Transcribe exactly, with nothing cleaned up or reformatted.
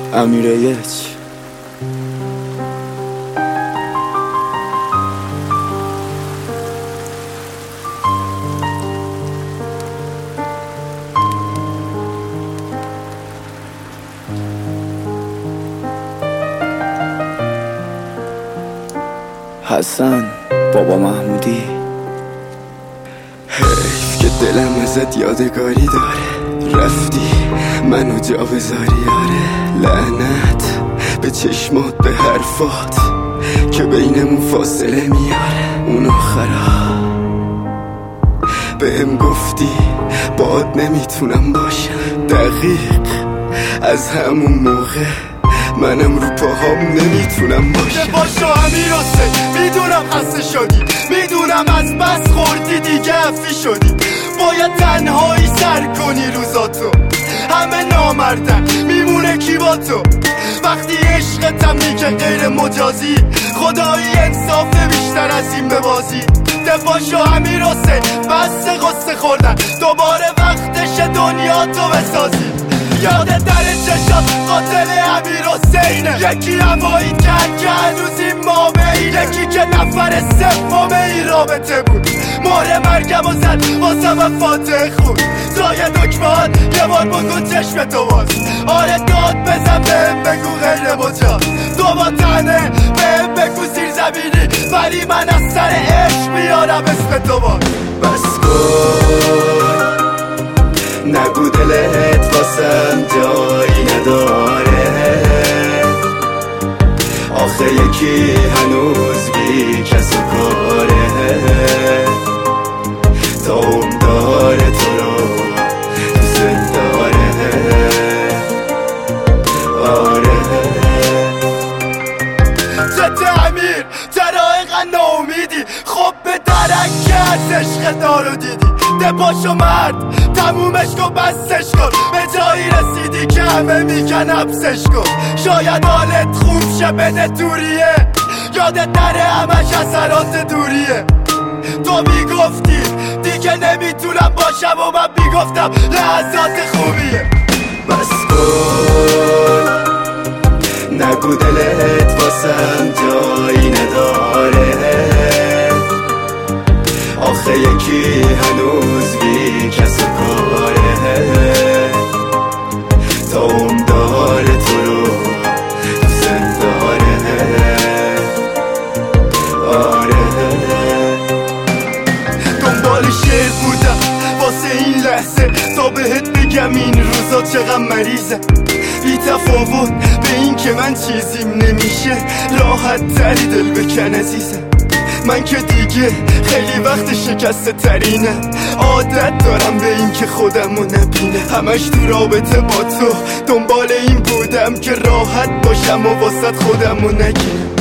امیر یک حسن بابا محمودی. حیف که دلم ازت یادگاری داره، رفتی منو جا بذاری یاره. لعنت به چشمات، به حرفات که بینمون فاصله میاره. اون آخرا بهم گفتی باد نمیتونم باشم، دقیق از همون موقع منم رو پاهام نمیتونم باشم. باشو امیر حسین، میدونم خسته شدی، میدونم از بس خوردی دیگه افی شدی. باید تنهایی سر کنی روزاتو، همه نامردن میمونه کی با تو. وقتی عشقتم میگه غیر مجازی، خدایی انصاف بیشتر از این ببازی. دفاشو امیر حسین، بس قصه خوردن، دوباره وقتش دنیا تو بسازی. یاد در چشات قاتل امیر حسینه، یکی هوایی کرد که هنوز این مامه، یکی که نفر سوم این رابطه بود. مهر مرگم و زد واسم فاتح خود، زای دکمهات یه بار بگو چشم تو باز. آره داد بزن بهم بگو غیر مجاز، تو با تنه بهم بگو زیر زمینی، ولی من از سر عشق میارم اسم تو باز. بس کن نگو دلت واسم جایی نداره، آخه یکی هنوز بی کس و کاره. تا اون داره تو رو دوست داره. آره چه امیر چرا اینقدر ناامیدی؟ خب به درک که از عشق دارو دیدی. دپاشو مرد تمومش کن بستش کن، به جایی رسیدی که همه میگن حبسش کن. شاید حالت خوب شه بده دوریه، یادت نره همش اثرات دوریه. تو میگفتی دیگه نمیتونم باشم و من میگفتم لحظات خوبیه. بس کن نگو دلت واسم جایی نداره، آخه یکی هنوز بی کس و کاره. تا اون داره تو رو دوست داره. آره دنبال شعر بودم واسه این لحظه، تا بهت بگم این روزا چقدر مریضه. بی تفاوت به این که من چیزیم نمیشه، راحت تری دل بکن عزیزه. من که دیگه خیلی وقت شکسته ترینه، عادت دارم به این که خودمو نبینه. همش تو رابطه با تو دنبال این بودم که راحت باشم و واسط خودمو نگیرم.